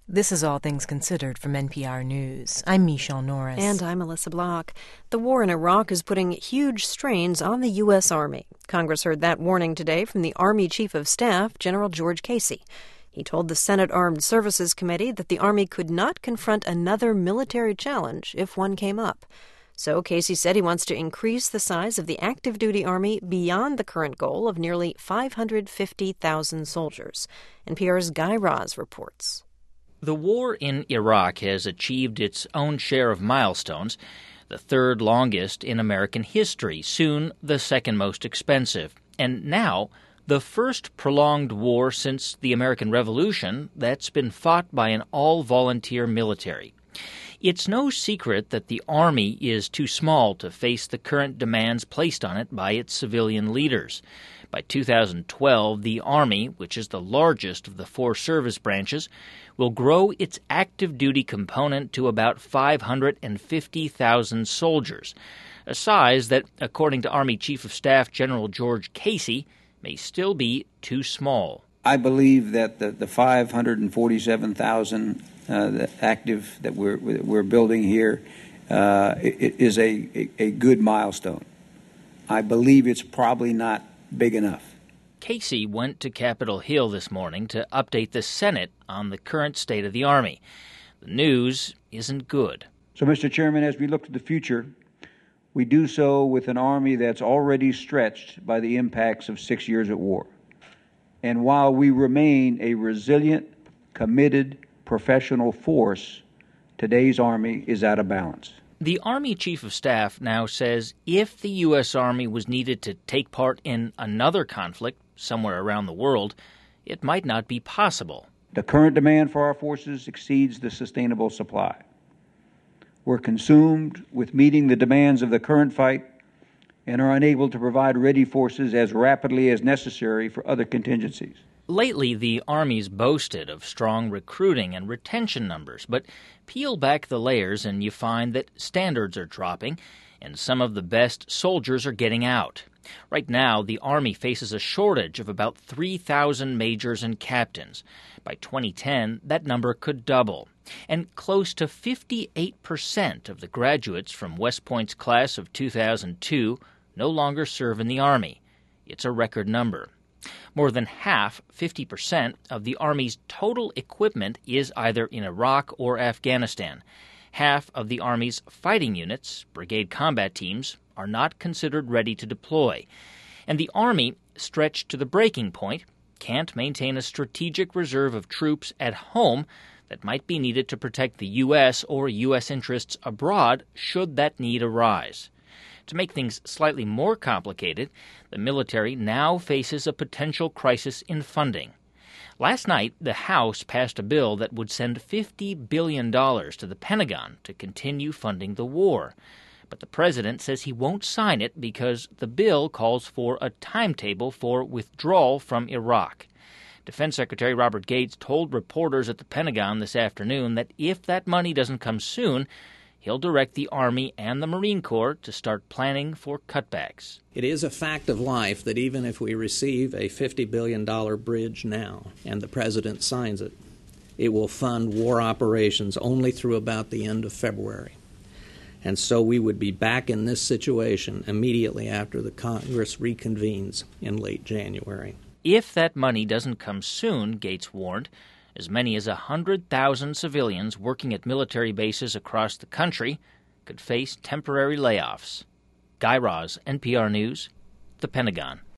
This is All Things Considered from NPR News. I'm Michelle Norris. And I'm Melissa Block. The war in Iraq is putting huge strains on the U.S. Army. Congress heard that warning today from the Army Chief of Staff, General George Casey. He told the Senate Armed Services Committee that the Army could not confront another military challenge if one came up. So Casey said he wants to increase the size of the active duty Army beyond the current goal of nearly 550,000 soldiers. NPR's Guy Raz reports. The war in Iraq has achieved its own share of milestones, the third longest in American history, soon the second most expensive, and now the first prolonged war since the American Revolution that's been fought by an all-volunteer military. It's no secret that the Army is too small to face the current demands placed on it by its civilian leaders. By 2012, the Army, which is the largest of the four service branches, will grow its active duty component to about 550,000 soldiers, a size that, according to Army Chief of Staff General George Casey, may still be too small. I believe that the 547,000 active that we're building here is a good milestone. I believe it's probably not big enough. Casey went to Capitol Hill this morning to update the Senate on the current state of the Army. The news isn't good. So, Mr. Chairman, as we look to the future, we do so with an Army that's already stretched by the impacts of 6 years at war. And while we remain a resilient, committed, professional force, today's Army is out of balance. The Army Chief of Staff now says if the U.S. Army was needed to take part in another conflict somewhere around the world, it might not be possible. The current demand for our forces exceeds the sustainable supply. We're consumed with meeting the demands of the current fight and are unable to provide ready forces as rapidly as necessary for other contingencies. Lately, the Army's boasted of strong recruiting and retention numbers, but peel back the layers and you find that standards are dropping and some of the best soldiers are getting out. Right now, the Army faces a shortage of about 3,000 majors and captains. By 2010, that number could double. And close to 58% of the graduates from West Point's class of 2002 no longer serve in the Army. It's a record number. More than half, 50%, of the Army's total equipment is either in Iraq or Afghanistan. Half of the Army's fighting units, brigade combat teams, are not considered ready to deploy. And the Army, stretched to the breaking point, can't maintain a strategic reserve of troops at home that might be needed to protect the U.S. or U.S. interests abroad should that need arise. To make things slightly more complicated, the military now faces a potential crisis in funding. Last night, the House passed a bill that would send $50 billion to the Pentagon to continue funding the war. But the president says he won't sign it because the bill calls for a timetable for withdrawal from Iraq. Defense Secretary Robert Gates told reporters at the Pentagon this afternoon that if that money doesn't come soon, he'll direct the Army and the Marine Corps to start planning for cutbacks. It is a fact of life that even if we receive a $50 billion bridge now and the president signs it, it will fund war operations only through about the end of February. And so we would be back in this situation immediately after the Congress reconvenes in late January. If that money doesn't come soon, Gates warned, as many as 100,000 civilians working at military bases across the country could face temporary layoffs. Guy Raz, NPR News, the Pentagon.